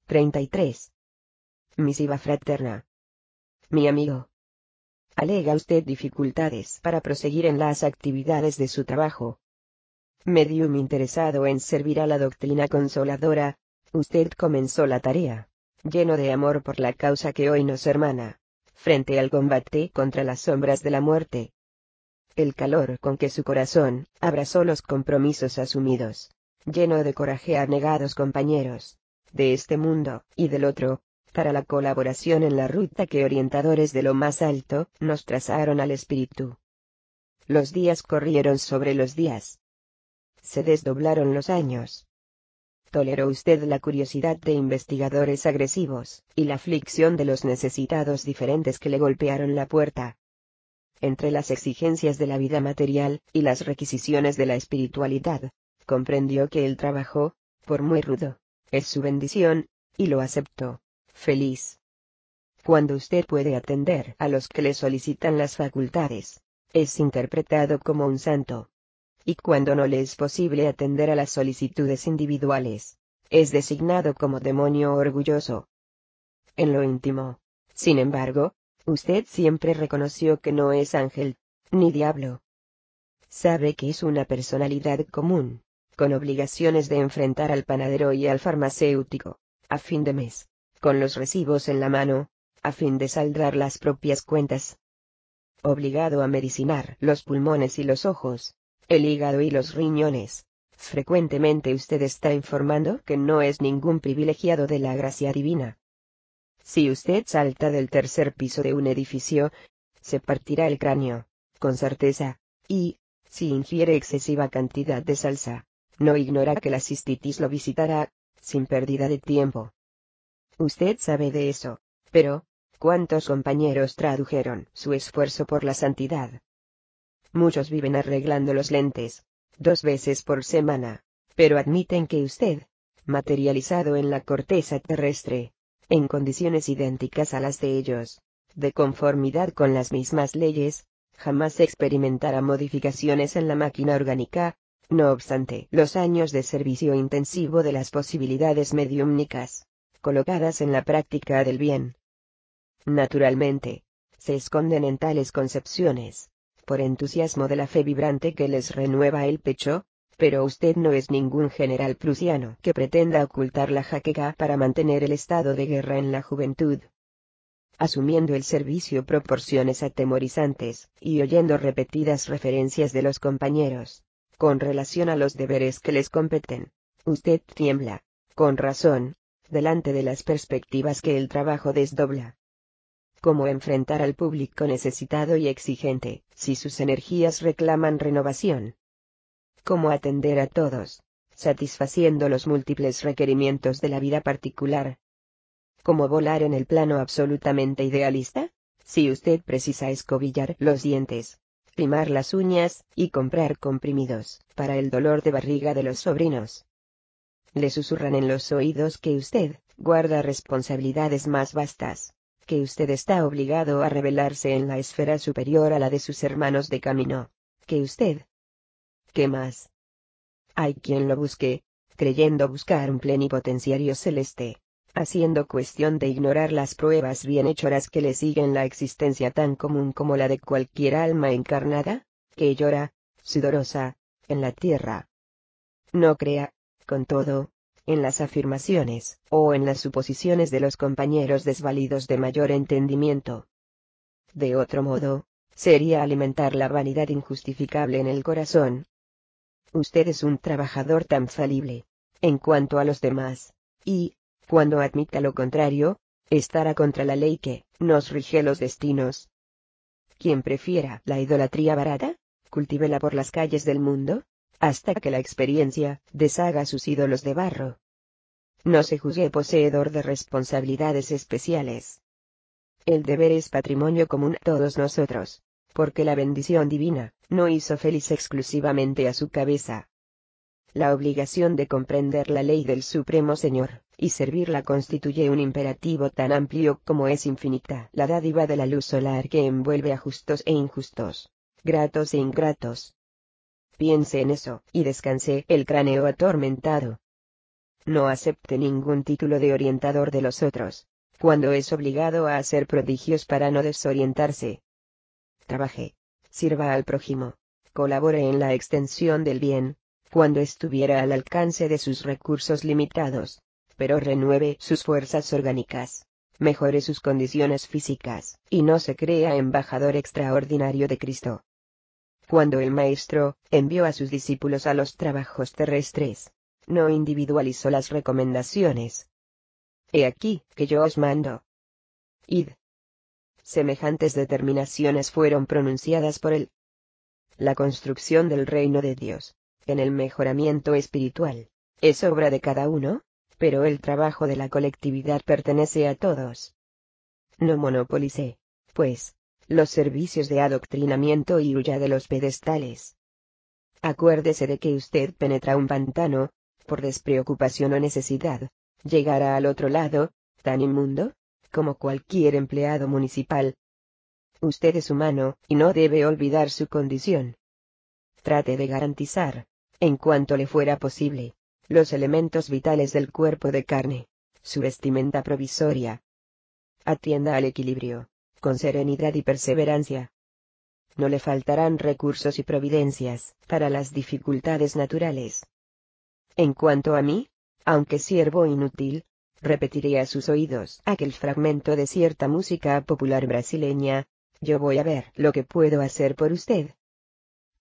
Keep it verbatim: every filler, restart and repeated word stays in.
treinta y tres. Misiva fraterna. Mi amigo. ¿Alega usted dificultades para proseguir en las actividades de su trabajo? Medium interesado en servir a la doctrina consoladora, usted comenzó la tarea, lleno de amor por la causa que hoy nos hermana, frente al combate contra las sombras de la muerte. El calor con que su corazón abrazó los compromisos asumidos, lleno de coraje a negados compañeros, de este mundo y del otro, para la colaboración en la ruta que orientadores de lo más alto nos trazaron al espíritu. Los días corrieron sobre los días. Se desdoblaron los años. Toleró usted la curiosidad de investigadores agresivos, y la aflicción de los necesitados diferentes que le golpearon la puerta. Entre las exigencias de la vida material, y las requisiciones de la espiritualidad, comprendió que el trabajo, por muy rudo, es su bendición, y lo aceptó, feliz. Cuando usted puede atender a los que le solicitan las facultades, es interpretado como un santo. Y cuando no le es posible atender a las solicitudes individuales, es designado como demonio orgulloso. En lo íntimo, sin embargo, usted siempre reconoció que no es ángel, ni diablo. Sabe que es una personalidad común, con obligaciones de enfrentar al panadero y al farmacéutico, a fin de mes, con los recibos en la mano, a fin de saldar las propias cuentas. Obligado a medicinar los pulmones y los ojos, el hígado y los riñones. Frecuentemente usted está informando que no es ningún privilegiado de la gracia divina. Si usted salta del tercer piso de un edificio, se partirá el cráneo, con certeza, y, si ingiere excesiva cantidad de salsa, no ignora que la cistitis lo visitará, sin pérdida de tiempo. Usted sabe de eso, pero, ¿cuántos compañeros tradujeron su esfuerzo por la santidad? Muchos viven arreglando los lentes, dos veces por semana, pero admiten que usted, materializado en la corteza terrestre, en condiciones idénticas a las de ellos, de conformidad con las mismas leyes, jamás experimentará modificaciones en la máquina orgánica, no obstante los años de servicio intensivo de las posibilidades mediúmnicas, colocadas en la práctica del bien. Naturalmente, se esconden en tales concepciones, por entusiasmo de la fe vibrante que les renueva el pecho, pero usted no es ningún general prusiano que pretenda ocultar la jaqueca para mantener el estado de guerra en la juventud. Asumiendo el servicio proporciones atemorizantes, y oyendo repetidas referencias de los compañeros, con relación a los deberes que les competen, usted tiembla, con razón, delante de las perspectivas que el trabajo desdobla. ¿Cómo enfrentar al público necesitado y exigente, si sus energías reclaman renovación? ¿Cómo atender a todos, satisfaciendo los múltiples requerimientos de la vida particular? ¿Cómo volar en el plano absolutamente idealista, si usted precisa escobillar los dientes, limar las uñas, y comprar comprimidos para el dolor de barriga de los sobrinos? Le susurran en los oídos que usted guarda responsabilidades más vastas, que usted está obligado a revelarse en la esfera superior a la de sus hermanos de camino, que usted... ¿Qué más? Hay quien lo busque, creyendo buscar un plenipotenciario celeste, haciendo cuestión de ignorar las pruebas bienhechoras que le siguen la existencia tan común como la de cualquier alma encarnada, que llora, sudorosa, en la tierra. No crea, con todo, en las afirmaciones, o en las suposiciones de los compañeros desvalidos de mayor entendimiento. De otro modo, sería alimentar la vanidad injustificable en el corazón. Usted es un trabajador tan falible, en cuanto a los demás, y, cuando admita lo contrario, estará contra la ley que nos rige los destinos. Quien prefiera la idolatría barata, cultívela por las calles del mundo, hasta que la experiencia deshaga sus ídolos de barro. No se juzgue poseedor de responsabilidades especiales. El deber es patrimonio común a todos nosotros, porque la bendición divina no hizo feliz exclusivamente a su cabeza. La obligación de comprender la ley del Supremo Señor, y servirla constituye un imperativo tan amplio como es infinita la dádiva de la luz solar que envuelve a justos e injustos, gratos e ingratos. Piense en eso, y descanse el cráneo atormentado. No acepte ningún título de orientador de los otros, cuando es obligado a hacer prodigios para no desorientarse. Trabaje, sirva al prójimo, colabore en la extensión del bien, cuando estuviera al alcance de sus recursos limitados, pero renueve sus fuerzas orgánicas, mejore sus condiciones físicas, y no se crea embajador extraordinario de Cristo. Cuando el Maestro envió a sus discípulos a los trabajos terrestres, no individualizó las recomendaciones. He aquí que yo os mando. Id. Semejantes determinaciones fueron pronunciadas por él. La construcción del reino de Dios, en el mejoramiento espiritual, es obra de cada uno, pero el trabajo de la colectividad pertenece a todos. No monopolice, pues, los servicios de adoctrinamiento y huya de los pedestales. Acuérdese de que usted penetra un pantano, por despreocupación o necesidad, llegará al otro lado, tan inmundo, como cualquier empleado municipal. Usted es humano, y no debe olvidar su condición. Trate de garantizar, en cuanto le fuera posible, los elementos vitales del cuerpo de carne, su vestimenta provisoria. Atienda al equilibrio, con serenidad y perseverancia. No le faltarán recursos y providencias para las dificultades naturales. En cuanto a mí, aunque siervo inútil, repetiré a sus oídos aquel fragmento de cierta música popular brasileña: yo voy a ver lo que puedo hacer por usted,